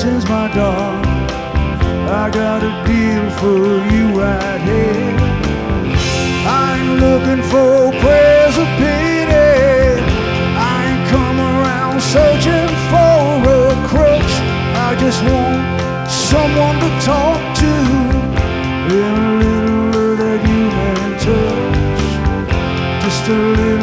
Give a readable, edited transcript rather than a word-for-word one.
blessings, my darling. I got a deal for you right here. I ain't looking for prayers or pity. I ain't come around searching for a crutch. I just want someone to talk to, and a little that you can touch. Just a little